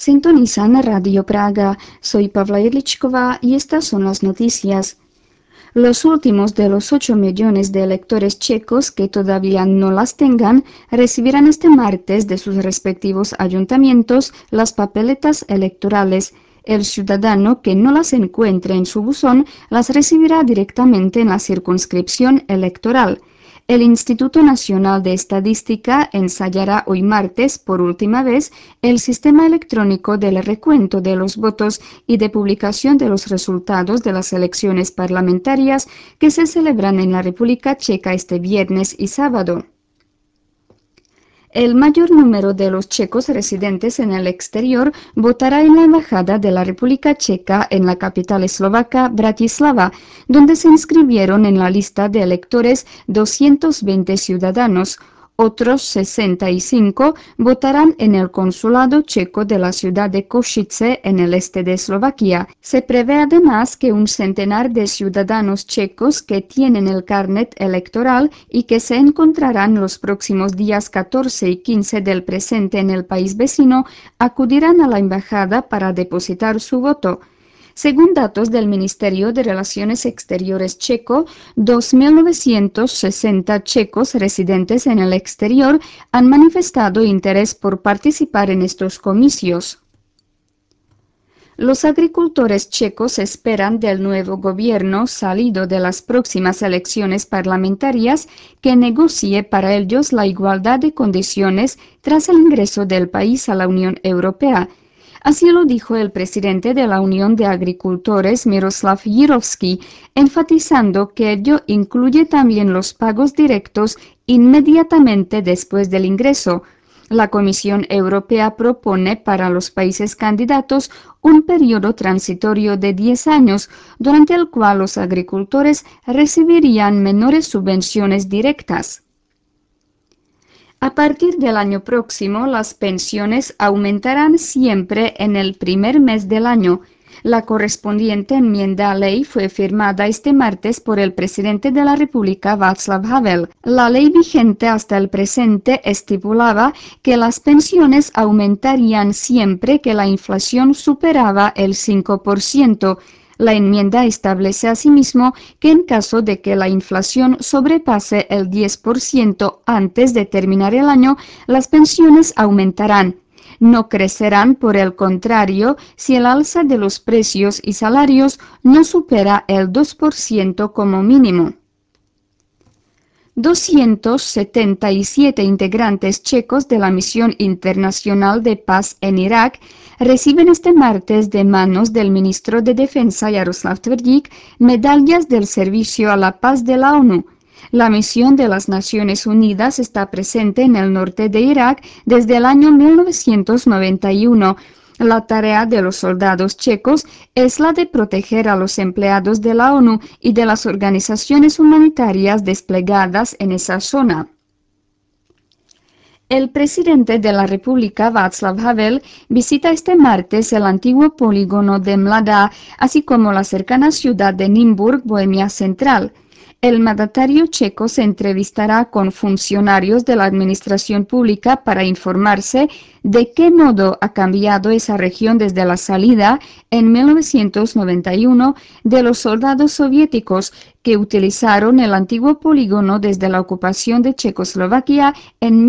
Sintonizan Radio Praga. Soy Pavla Jedličková y estas son las noticias. Los últimos de los 8 millones de electores checos que todavía no las tengan recibirán este martes de sus respectivos ayuntamientos las papeletas electorales. El ciudadano que no las encuentre en su buzón las recibirá directamente en la circunscripción electoral. El Instituto Nacional de Estadística ensayará hoy martes, por última vez, el sistema electrónico del recuento de los votos y de publicación de los resultados de las elecciones parlamentarias que se celebran en la República Checa este viernes y sábado. El mayor número de los checos residentes en el exterior votará en la Embajada de la República Checa en la capital eslovaca, Bratislava, donde se inscribieron en la lista de electores 220 ciudadanos. Otros 65 votarán en el consulado checo de la ciudad de Košice, en el este de Eslovaquia. Se prevé además que un centenar de ciudadanos checos que tienen el carnet electoral y que se encontrarán los próximos días 14 y 15 del presente en el país vecino acudirán a la embajada para depositar su voto. Según datos del Ministerio de Relaciones Exteriores checo, 2.960 checos residentes en el exterior han manifestado interés por participar en estos comicios. Los agricultores checos esperan del nuevo gobierno salido de las próximas elecciones parlamentarias que negocie para ellos la igualdad de condiciones tras el ingreso del país a la Unión Europea. Así lo dijo el presidente de la Unión de Agricultores, Miroslav Jirovský, enfatizando que ello incluye también los pagos directos inmediatamente después del ingreso. La Comisión Europea propone para los países candidatos un periodo transitorio de 10 años, durante el cual los agricultores recibirían menores subvenciones directas. A partir del año próximo, las pensiones aumentarán siempre en el primer mes del año. La correspondiente enmienda a ley fue firmada este martes por el presidente de la República, Václav Havel. La ley vigente hasta el presente estipulaba que las pensiones aumentarían siempre que la inflación superaba el 5%. La enmienda establece asimismo que en caso de que la inflación sobrepase el 10% antes de terminar el año, las pensiones aumentarán. No crecerán, por el contrario, si el alza de los precios y salarios no supera el 2% como mínimo. 277 integrantes checos de la Misión Internacional de Paz en Irak reciben este martes de manos del ministro de Defensa Jaroslav Tvrdík medallas del Servicio a la Paz de la ONU. La misión de las Naciones Unidas está presente en el norte de Irak desde el año 1991. La tarea de los soldados checos es la de proteger a los empleados de la ONU y de las organizaciones humanitarias desplegadas en esa zona. El presidente de la República, Václav Havel, visita este martes el antiguo polígono de Mladá, así como la cercana ciudad de Nymburk, Bohemia Central. El mandatario checo se entrevistará con funcionarios de la administración pública para informarse de qué modo ha cambiado esa región desde la salida, en 1991, de los soldados soviéticos que utilizaron el antiguo polígono desde la ocupación de Checoslovaquia en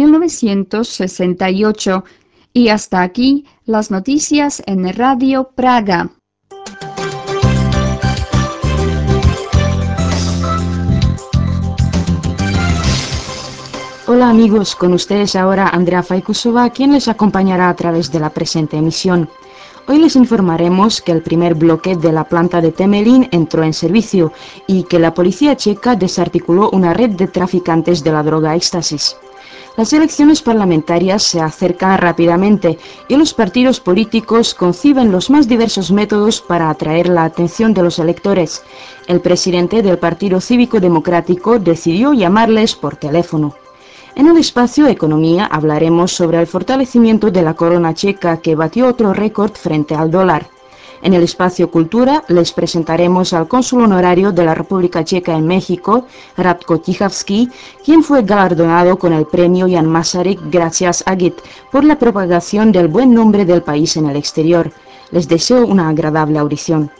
1968. Y hasta aquí las noticias en Radio Praga. Hola amigos, con ustedes ahora Andrea Faikusova, quien les acompañará a través de la presente emisión. Hoy les informaremos que el primer bloque de la planta de Temelín entró en servicio y que la policía checa desarticuló una red de traficantes de la droga éxtasis. Las elecciones parlamentarias se acercan rápidamente y los partidos políticos conciben los más diversos métodos para atraer la atención de los electores. El presidente del Partido Cívico Democrático decidió llamarles por teléfono. En el espacio Economía hablaremos sobre el fortalecimiento de la corona checa que batió otro récord frente al dólar. En el espacio Cultura les presentaremos al cónsul honorario de la República Checa en México, Radko Tichavský, quien fue galardonado con el premio Jan Masaryk gracias a GIT por la propagación del buen nombre del país en el exterior. Les deseo una agradable audición.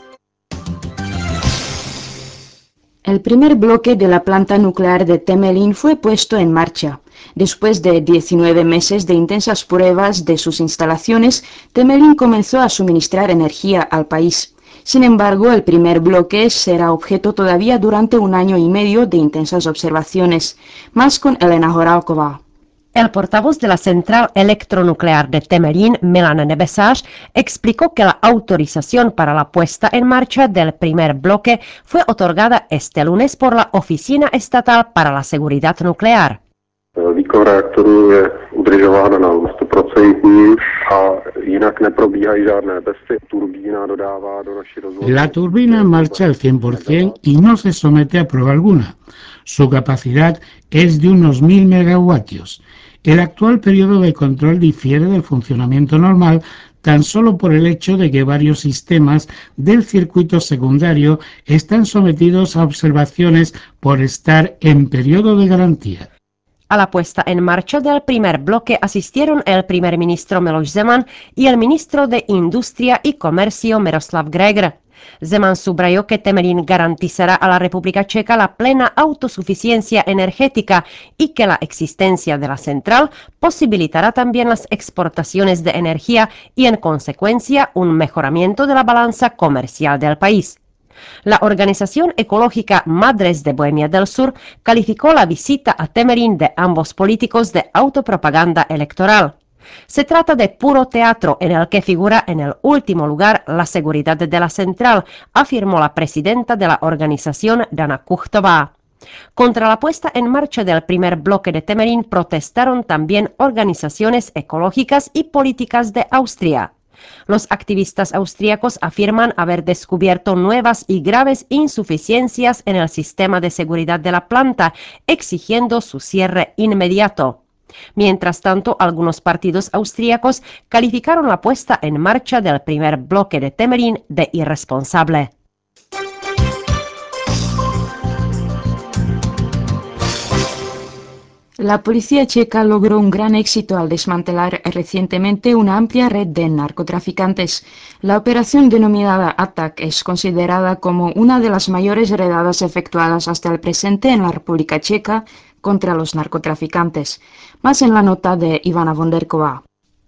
El primer bloque de la planta nuclear de Temelín fue puesto en marcha. Después de 19 meses de intensas pruebas de sus instalaciones, Temelín comenzó a suministrar energía al país. Sin embargo, el primer bloque será objeto todavía durante un año y medio de intensas observaciones. Más con Elena Horálková. El portavoz de la central electronuclear de Temelín, Milan Nebesar, explicó que la autorización para la puesta en marcha del primer bloque fue otorgada este lunes por la Oficina Estatal para la Seguridad Nuclear. Výkon reaktoru je udržována na 100% a jinak neprobíhají žádné testy. Turbína dodává do naší rozvodny. La turbina marcha al 100% y no se somete a prueba alguna. Su capacidad es de unos 1000 megavatios. El actual periodo de control difiere del funcionamiento normal tan solo por el hecho de que varios sistemas del circuito secundario están sometidos a observaciones por estar en periodo de garantía. A la puesta en marcha del primer bloque asistieron el primer ministro Miloš Zeman y el ministro de Industria y Comercio Miroslav Grégr. Zeman subrayó que Temelín garantizará a la República Checa la plena autosuficiencia energética y que la existencia de la central posibilitará también las exportaciones de energía y, en consecuencia, un mejoramiento de la balanza comercial del país. La organización ecológica Madres de Bohemia del Sur calificó la visita a Temelín de ambos políticos de autopropaganda electoral. Se trata de puro teatro en el que figura en el último lugar la seguridad de la central, afirmó la presidenta de la organización, Dana Kuchtová. Contra la puesta en marcha del primer bloque de Temelín protestaron también organizaciones ecológicas y políticas de Austria. Los activistas austríacos afirman haber descubierto nuevas y graves insuficiencias en el sistema de seguridad de la planta, exigiendo su cierre inmediato. Mientras tanto, algunos partidos austríacos calificaron la puesta en marcha del primer bloque de Temelín de irresponsable. La policía checa logró un gran éxito al desmantelar recientemente una amplia red de narcotraficantes. La operación denominada ATAK es considerada como una de las mayores redadas efectuadas hasta el presente en la República Checa contra los narcotraficantes. Más en la nota de Ivana Vonderkova.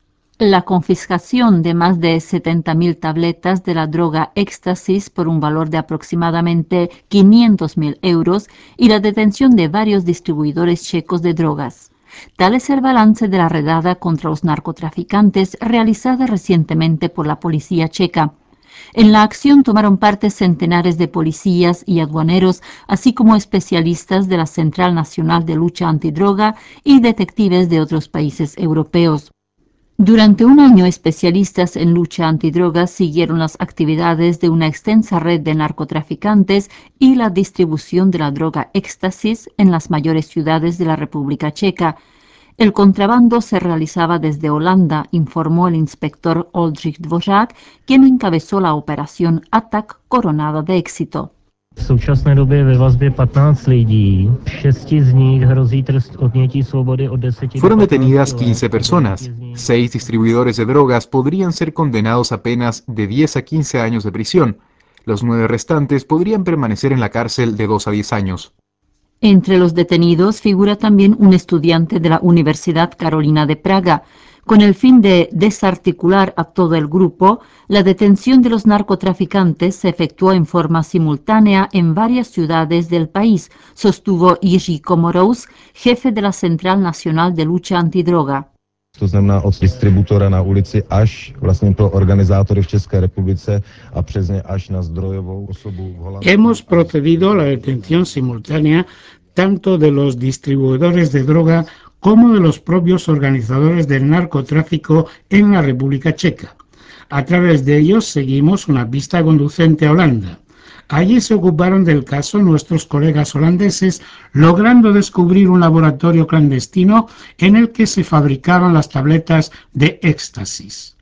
La confiscación de más de 70.000 tabletas de la droga éxtasis por un valor de aproximadamente 500.000 euros y la detención de varios distribuidores checos de drogas. Tal es el balance de la redada contra los narcotraficantes realizada recientemente por la policía checa. En la acción tomaron parte centenares de policías y aduaneros, así como especialistas de la Central Nacional de Lucha Antidroga y detectives de otros países europeos. Durante un año, especialistas en lucha antidrogas siguieron las actividades de una extensa red de narcotraficantes y la distribución de la droga éxtasis en las mayores ciudades de la República Checa. El contrabando se realizaba desde Holanda, informó el inspector Oldřich Dvořák, quien encabezó la operación ATAK coronada de éxito. V současné době ve vazbě 15 lidí, 6 z nich hrozí trest odnětí svobody od 10 do 15 Fueron detenidas let. 15 personas. 6 distribuidores de drogas podrían ser condenados a penas de 10 a 15 años de prisión. Los 9 restantes podrían permanecer en la cárcel de 2 a 10 años. Entre los detenidos figura también un estudiante de la Universidad Carolina de Praga. Con el fin de desarticular a todo el grupo, la detención de los narcotraficantes se efectuó en forma simultánea en varias ciudades del país, sostuvo Jiří Komorous, jefe de la Central Nacional de Lucha Antidroga. To znamená od distributora na ulici až vlastně pro organizátory v České republice a přes ně až na zdrojovou osobu v Holandsku. Hemos procedido a la detención simultánea tanto de los distribuidores de droga como de los propios organizadores del narcotráfico en la República Checa. A través de ellos seguimos una pista conducente a Holanda. Allí se ocuparon del caso nuestros colegas holandeses, logrando descubrir un laboratorio clandestino en el que se fabricaban las tabletas de éxtasis.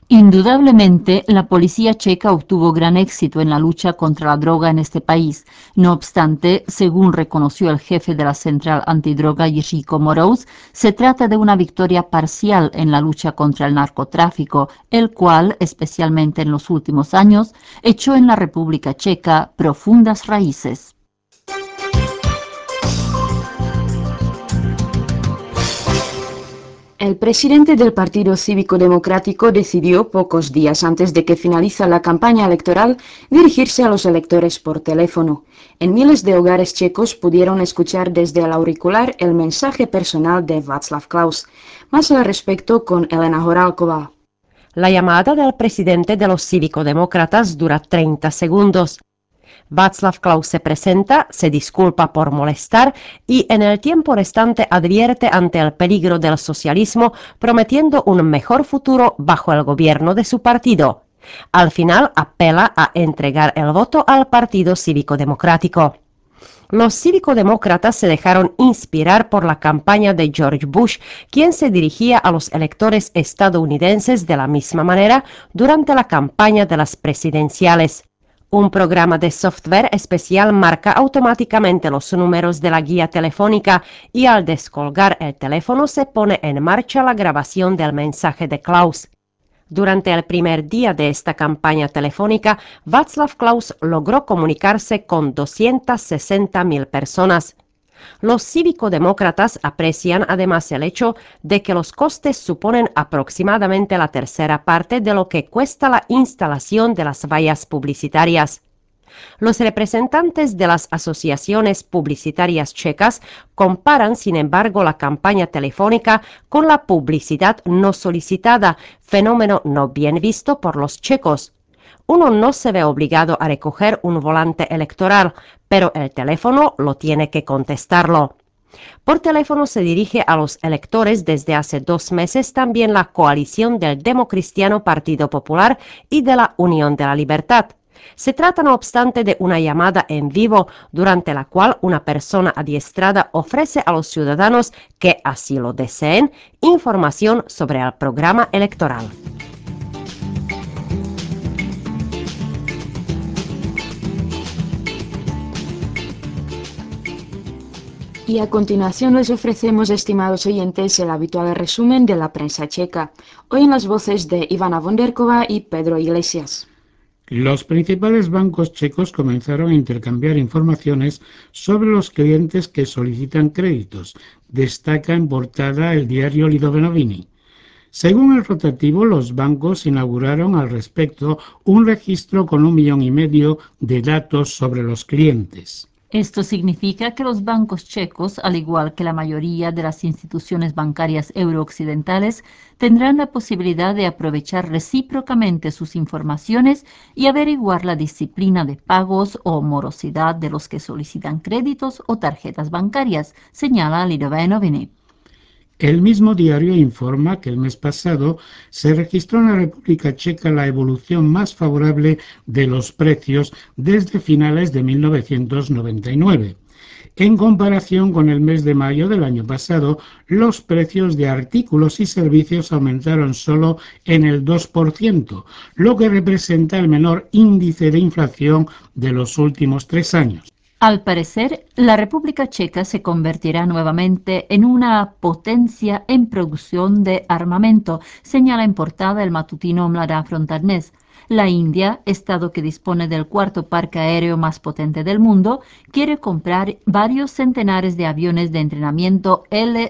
Indudablemente, la policía checa obtuvo gran éxito en la lucha contra la droga en este país. No obstante, según reconoció el jefe de la Central Antidroga, Jiří Komorous, se trata de una victoria parcial en la lucha contra el narcotráfico, el cual, especialmente en los últimos años, echó en la República Checa profundas raíces. El presidente del Partido Cívico Democrático decidió, pocos días antes de que finaliza la campaña electoral, dirigirse a los electores por teléfono. En miles de hogares checos pudieron escuchar desde el auricular el mensaje personal de Václav Klaus. Más al respecto con Elena Horálková. La llamada del presidente de los cívico-demócratas dura 30 segundos. Václav Klaus se presenta, se disculpa por molestar y en el tiempo restante advierte ante el peligro del socialismo, prometiendo un mejor futuro bajo el gobierno de su partido. Al final apela a entregar el voto al Partido Cívico Democrático. Los cívico-demócratas se dejaron inspirar por la campaña de George Bush, quien se dirigía a los electores estadounidenses de la misma manera durante la campaña de las presidenciales. Un programa de software especial marca automáticamente los números de la guía telefónica y al descolgar el teléfono se pone en marcha la grabación del mensaje de Klaus. Durante el primer día de esta campaña telefónica, Václav Klaus logró comunicarse con 260.000 personas. Los cívico-demócratas aprecian además el hecho de que los costes suponen aproximadamente la tercera parte de lo que cuesta la instalación de las vallas publicitarias. Los representantes de las asociaciones publicitarias checas comparan, sin embargo, la campaña telefónica con la publicidad no solicitada, fenómeno no bien visto por los checos. Uno no se ve obligado a recoger un volante electoral, pero el teléfono lo tiene que contestarlo. Por teléfono se dirige a los electores desde hace 2 meses también la coalición del Democristiano Partido Popular y de la Unión de la Libertad. Se trata, no obstante, de una llamada en vivo, durante la cual una persona adiestrada ofrece a los ciudadanos que así lo deseen información sobre el programa electoral. Y a continuación les ofrecemos, estimados oyentes, el habitual resumen de la prensa checa. Hoy en las voces de Ivana Vonderkova y Pedro Iglesias. Los principales bancos checos comenzaron a intercambiar informaciones sobre los clientes que solicitan créditos, destaca en portada el diario Lidové Noviny. Según el rotativo, los bancos inauguraron al respecto un registro con 1,5 millones de datos sobre los clientes. Esto significa que los bancos checos, al igual que la mayoría de las instituciones bancarias eurooccidentales, tendrán la posibilidad de aprovechar recíprocamente sus informaciones y averiguar la disciplina de pagos o morosidad de los que solicitan créditos o tarjetas bancarias, señala Lidové Noviny. El mismo diario informa que el mes pasado se registró en la República Checa la evolución más favorable de los precios desde finales de 1999. En comparación con el mes de mayo del año pasado, los precios de artículos y servicios aumentaron solo en el 2%, lo que representa el menor índice de inflación de los últimos 3 años. Al parecer, la República Checa se convertirá nuevamente en una potencia en producción de armamento, señala en portada el matutino Mladá fronta Dnes. La India, estado que dispone del 4º parque aéreo más potente del mundo, quiere comprar varios centenares de aviones de entrenamiento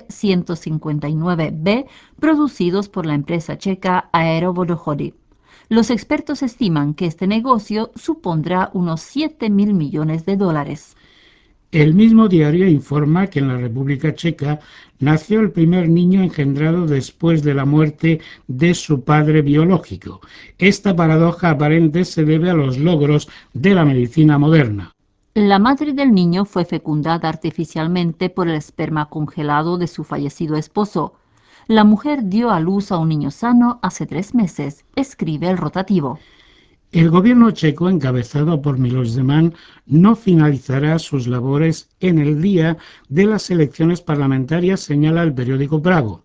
L-159B producidos por la empresa checa Aero Vodochody. Los expertos estiman que este negocio supondrá unos 7.000 millones de dólares. El mismo diario informa que en la República Checa nació el primer niño engendrado después de la muerte de su padre biológico. Esta paradoja aparente se debe a los logros de la medicina moderna. La madre del niño fue fecundada artificialmente por el esperma congelado de su fallecido esposo. La mujer dio a luz a un niño sano hace 3 meses, escribe el rotativo. El gobierno checo, encabezado por Miloš Zeman, no finalizará sus labores en el día de las elecciones parlamentarias, señala el periódico Prago.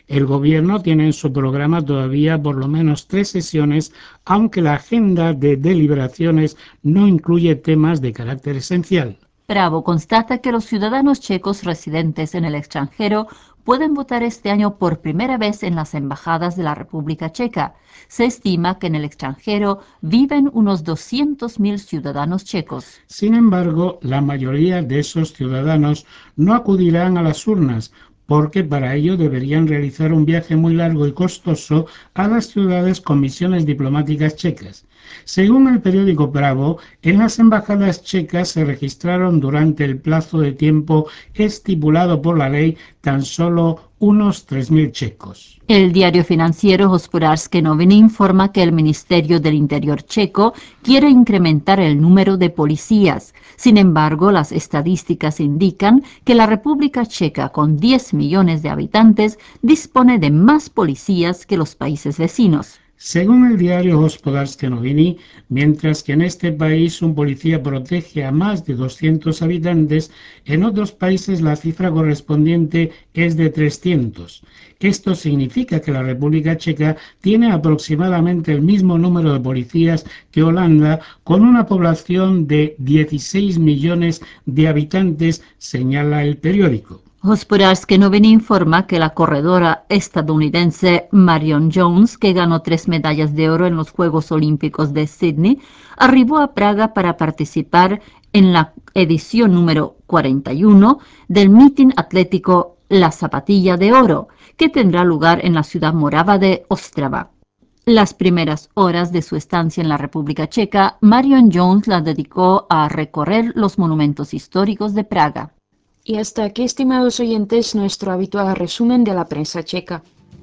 El gobierno tiene en su programa todavía por lo menos 3 sesiones, aunque la agenda de deliberaciones no incluye temas de carácter esencial. Bravo constata que los ciudadanos checos residentes en el extranjero pueden votar este año por primera vez en las embajadas de la República Checa. Se estima que en el extranjero viven unos 200.000 ciudadanos checos. Sin embargo, la mayoría de esos ciudadanos no acudirán a las urnas, porque para ello deberían realizar un viaje muy largo y costoso a las ciudades con misiones diplomáticas checas. Según el periódico Bravo, en las embajadas checas se registraron durante el plazo de tiempo estipulado por la ley tan solo unos 3.000 checos. El diario financiero Hospodářské noviny informa que el Ministerio del Interior checo quiere incrementar el número de policías. Sin embargo, las estadísticas indican que la República Checa, con 10 millones de habitantes, dispone de más policías que los países vecinos. Según el diario Hospodářské noviny, mientras que en este país un policía protege a más de 200 habitantes, en otros países la cifra correspondiente es de 300. Esto significa que la República Checa tiene aproximadamente el mismo número de policías que Holanda, con una población de 16 millones de habitantes, señala el periódico. Hospodářské noviny informa que la corredora estadounidense Marion Jones, que ganó 3 medallas de oro en los Juegos Olímpicos de Sydney, arribó a Praga para participar en la edición número 41 del mitin atlético La Zapatilla de Oro, que tendrá lugar en la ciudad morava de Ostrava. Las primeras horas de su estancia en la República Checa, Marion Jones la dedicó a recorrer los monumentos históricos de Praga. Y hasta aquí, estimados oyentes, nuestro habitual resumen de la prensa checa.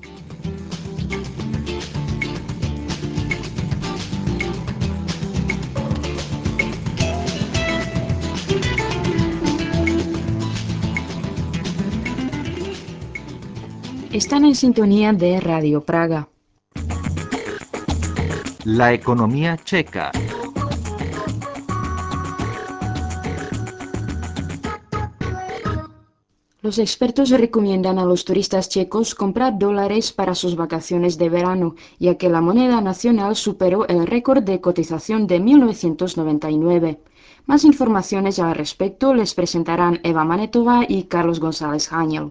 Están en sintonía de Radio Praga. La economía checa. Los expertos recomiendan a los turistas checos comprar dólares para sus vacaciones de verano, ya que la moneda nacional superó el récord de cotización de 1999. Más informaciones al respecto les presentarán Eva Manetova y Carlos González Ángel.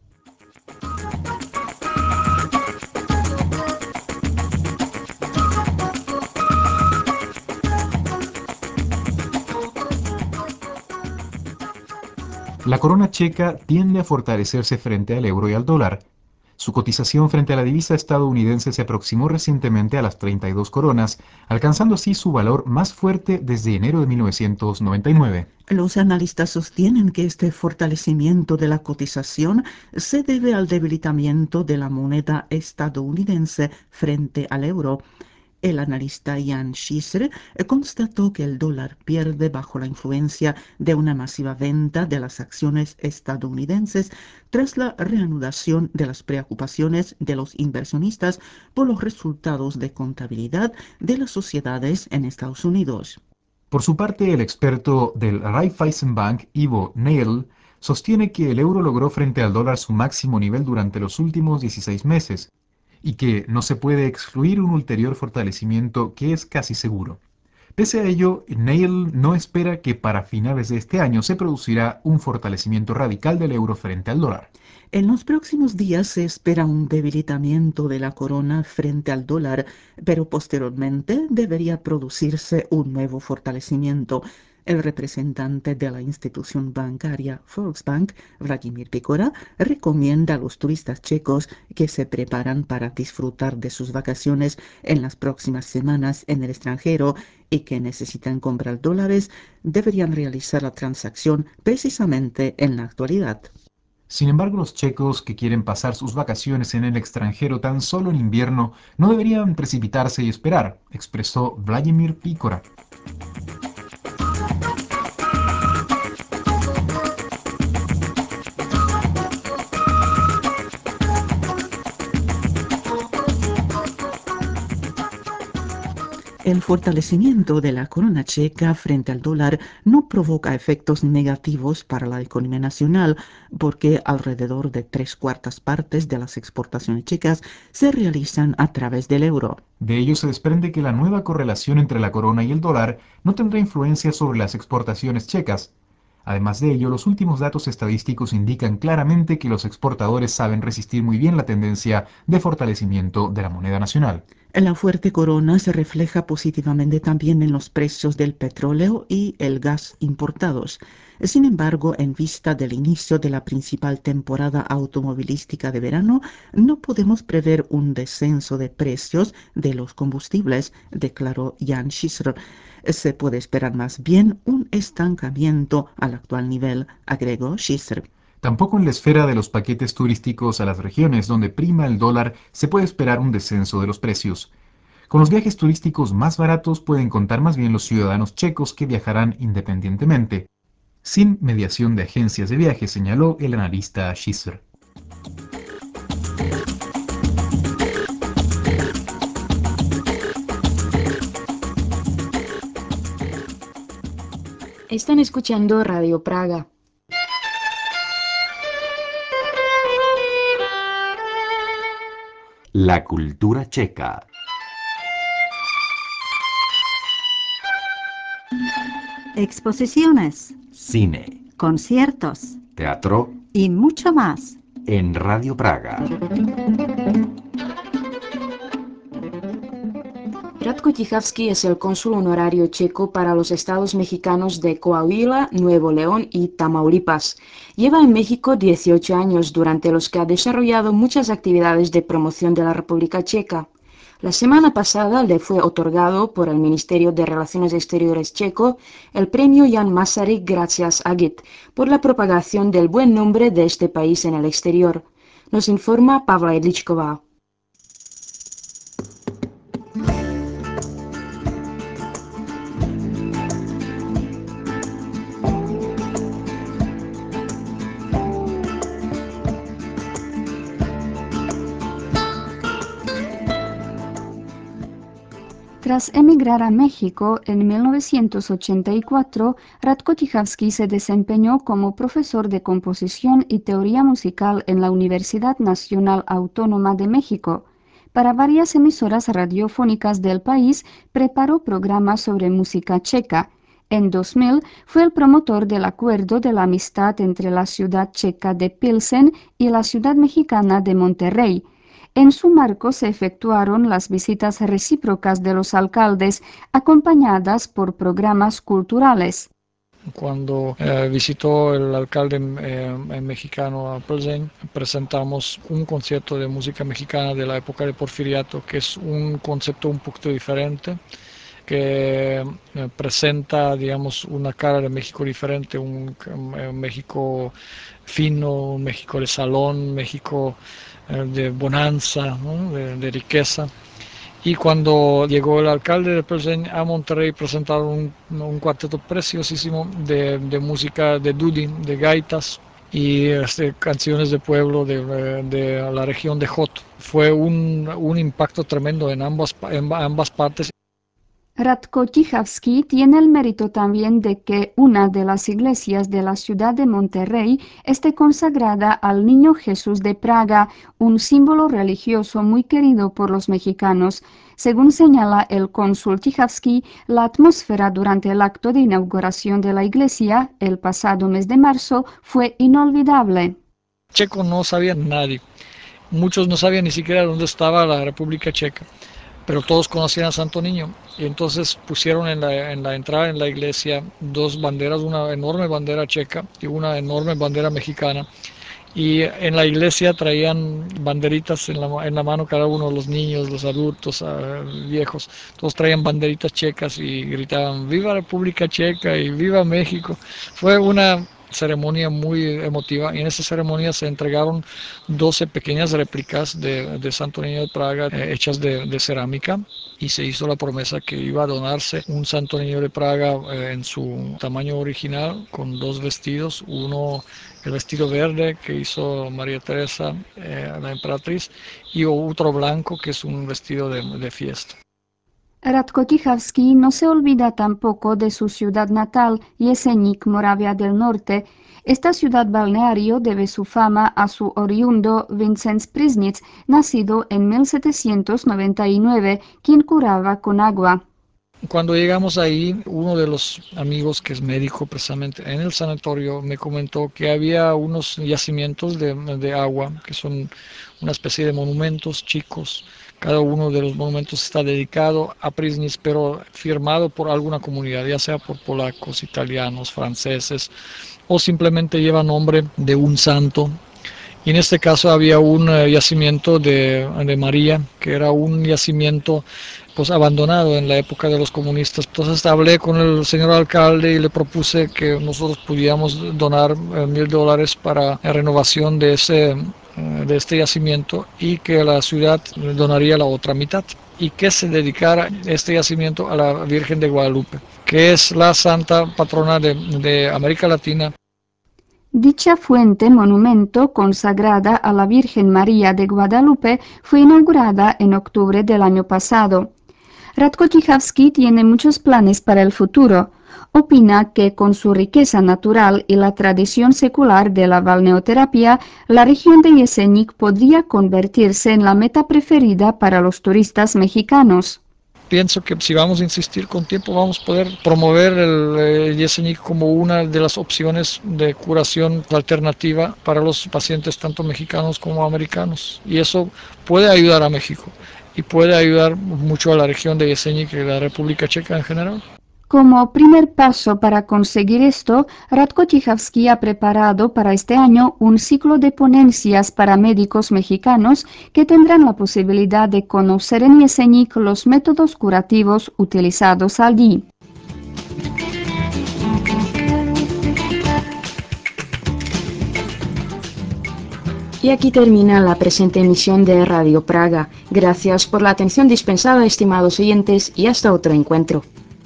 La corona checa tiende a fortalecerse frente al euro y al dólar. Su cotización frente a la divisa estadounidense se aproximó recientemente a las 32 coronas, alcanzando así su valor más fuerte desde enero de 1999. Los analistas sostienen que este fortalecimiento de la cotización se debe al debilitamiento de la moneda estadounidense frente al euro. El analista Jan Schisser constató que el dólar pierde bajo la influencia de una masiva venta de las acciones estadounidenses tras la reanudación de las preocupaciones de los inversionistas por los resultados de contabilidad de las sociedades en Estados Unidos. Por su parte, el experto del Raiffeisenbank, Ivo Neil, sostiene que el euro logró frente al dólar su máximo nivel durante los últimos 16 meses, y que no se puede excluir un ulterior fortalecimiento que es casi seguro. Pese a ello, Neil no espera que para finales de este año se producirá un fortalecimiento radical del euro frente al dólar. En los próximos días se espera un debilitamiento de la corona frente al dólar, pero posteriormente debería producirse un nuevo fortalecimiento. El representante de la institución bancaria Volksbank, Vladimír Pikora, recomienda a los turistas checos que se preparan para disfrutar de sus vacaciones en las próximas semanas en el extranjero y que necesitan comprar dólares, deberían realizar la transacción precisamente en la actualidad. Sin embargo, los checos que quieren pasar sus vacaciones en el extranjero tan solo en invierno no deberían precipitarse y esperar, expresó Vladimír Pikora. El fortalecimiento de la corona checa frente al dólar no provoca efectos negativos para la economía nacional porque alrededor de 3/4 de las exportaciones checas se realizan a través del euro. De ello se desprende que la nueva correlación entre la corona y el dólar no tendrá influencia sobre las exportaciones checas. Además de ello, los últimos datos estadísticos indican claramente que los exportadores saben resistir muy bien la tendencia de fortalecimiento de la moneda nacional. La fuerte corona se refleja positivamente también en los precios del petróleo y el gas importados. Sin embargo, en vista del inicio de la principal temporada automovilística de verano, no podemos prever un descenso de precios de los combustibles, declaró Jan Schisser. Se puede esperar más bien un estancamiento al actual nivel, agregó Schisser. Tampoco en la esfera de los paquetes turísticos a las regiones donde prima el dólar se puede esperar un descenso de los precios. Con los viajes turísticos más baratos pueden contar más bien los ciudadanos checos que viajarán independientemente, sin mediación de agencias de viajes, señaló el analista Schisser. Están escuchando Radio Praga. La cultura checa. Exposiciones, Cine, conciertos teatro y mucho más. en Radio Praga. Radko Tichavský es el cónsul honorario checo para los estados mexicanos de Coahuila, Nuevo León y Tamaulipas. Lleva en México 18 años, durante los que ha desarrollado muchas actividades de promoción de la República Checa. La semana pasada le fue otorgado por el Ministerio de Relaciones Exteriores checo el premio Jan Masaryk Gracias Agit por la propagación del buen nombre de este país en el exterior. Nos informa Pavla Jedličková. Tras emigrar a México en 1984, Radko Tichavský se desempeñó como profesor de composición y teoría musical en la Universidad Nacional Autónoma de México. Para varias emisoras radiofónicas del país preparó programas sobre música checa. En 2000 fue el promotor del acuerdo de la amistad entre la ciudad checa de Pilsen y la ciudad mexicana de Monterrey. En su marco se efectuaron las visitas recíprocas de los alcaldes, acompañadas por programas culturales. Cuando visitó el alcalde mexicano a Plzeň, presentamos un concierto de música mexicana de la época de Porfiriato, que es un concepto un poquito diferente, que presenta, digamos, una cara de México diferente, un México fino, un México de salón, un México de bonanza, ¿no? de riqueza. Y cuando llegó el alcalde de Plzeň a Monterrey, presentaron un cuarteto preciosísimo de música de dudi, de gaitas y canciones de pueblo de la región de Jot. Fue un impacto tremendo en ambas partes. Radko Tichavský tiene el mérito también de que una de las iglesias de la ciudad de Monterrey esté consagrada al Niño Jesús de Praga, un símbolo religioso muy querido por los mexicanos. Según señala el cónsul Tichavský, la atmósfera durante el acto de inauguración de la iglesia, el pasado mes de marzo, fue inolvidable. Checo no sabía nadie. Muchos no sabían ni siquiera dónde estaba la República Checa, pero todos conocían a Santo Niño. Y entonces pusieron en la entrada en la iglesia dos banderas, una enorme bandera checa y una enorme bandera mexicana. Y en la iglesia traían banderitas en la mano cada uno, los niños, los adultos, viejos, todos traían banderitas checas y gritaban ¡Viva República Checa! Y ¡Viva México! Fue una ceremonia muy emotiva y en esa ceremonia se entregaron 12 pequeñas réplicas de Santo Niño de Praga hechas de cerámica y se hizo la promesa que iba a donarse un Santo Niño de Praga en su tamaño original con dos vestidos, uno el vestido verde que hizo María Teresa, la emperatriz, y otro blanco que es un vestido de fiesta. Radko Tichavský no se olvida tampoco de su ciudad natal, Jeseník, Moravia del Norte. Esta ciudad balneario debe su fama a su oriundo Vincenz Priznitz, nacido en 1799, quien curaba con agua. Cuando llegamos ahí, uno de los amigos que es médico precisamente en el sanatorio me comentó que había unos yacimientos de agua que son una especie de monumentos chicos. Cada uno de los monumentos está dedicado a Priznitz, pero firmado por alguna comunidad, ya sea por polacos, italianos, franceses, o simplemente lleva nombre de un santo. Y en este caso había un yacimiento de María, que era un yacimiento pues abandonado en la época de los comunistas. Entonces hablé con el señor alcalde y le propuse que nosotros pudiéramos donar $1,000 para la renovación de este yacimiento y que la ciudad donaría la otra mitad y que se dedicara este yacimiento a la Virgen de Guadalupe, que es la santa patrona de América Latina. Dicha fuente monumento consagrada a la Virgen María de Guadalupe fue inaugurada en octubre del año pasado. Radko Tichavský tiene muchos planes para el futuro. Opina que con su riqueza natural y la tradición secular de la balneoterapia, la región de Jeseník podría convertirse en la meta preferida para los turistas mexicanos. Pienso que si vamos a insistir con tiempo vamos a poder promover el Jeseník como una de las opciones de curación alternativa para los pacientes tanto mexicanos como americanos. Y eso puede ayudar a México y puede ayudar mucho a la región de Jeseník y a la República Checa en general. Como primer paso para conseguir esto, Radko Tichavský ha preparado para este año un ciclo de ponencias para médicos mexicanos que tendrán la posibilidad de conocer en Jeseník los métodos curativos utilizados allí. Y aquí termina la presente emisión de Radio Praga. Gracias por la atención dispensada, estimados oyentes, y hasta otro encuentro.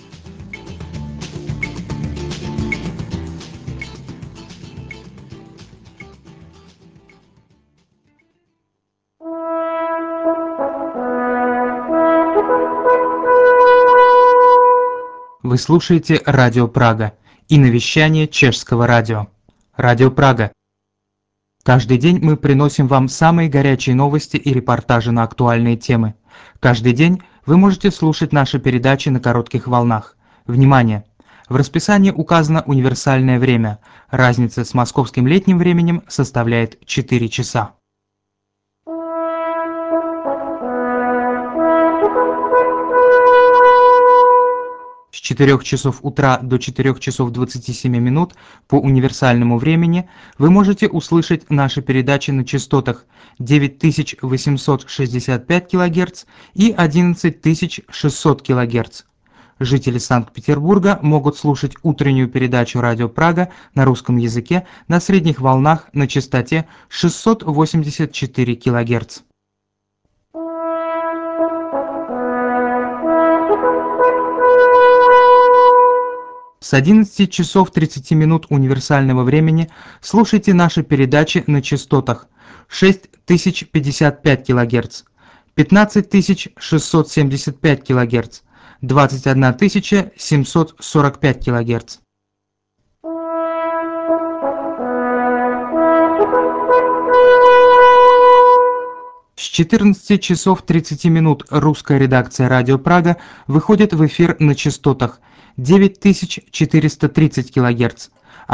Вы слушаете Радио Прага и навещание чешского радио. Радио Прага. Каждый день мы приносим вам самые горячие новости и репортажи на актуальные темы. Каждый день вы можете слушать наши передачи на коротких волнах. Внимание! В расписании указано универсальное время. Разница с московским летним временем составляет 4 часа. С 4 часов утра до 4 часов 27 минут по универсальному времени вы можете услышать наши передачи на частотах 9865 кГц и 11600 кГц. Жители Санкт-Петербурга могут слушать утреннюю передачу «Радио Прага» на русском языке на средних волнах на частоте 684 кГц. С 11 часов 30 минут универсального времени слушайте наши передачи на частотах 6055 кГц, 15675 кГц, 21745 кГц. С 14 часов 30 минут русская редакция «Радио Прага» выходит в эфир на частотах 9430 кГц,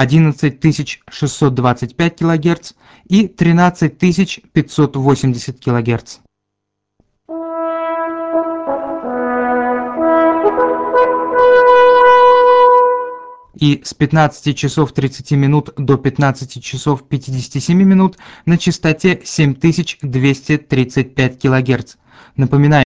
11625 кГц и 13580 кГц. И с 15 часов 30 минут до 15 часов 57 минут на частоте 7235 кГц. Напоминаю,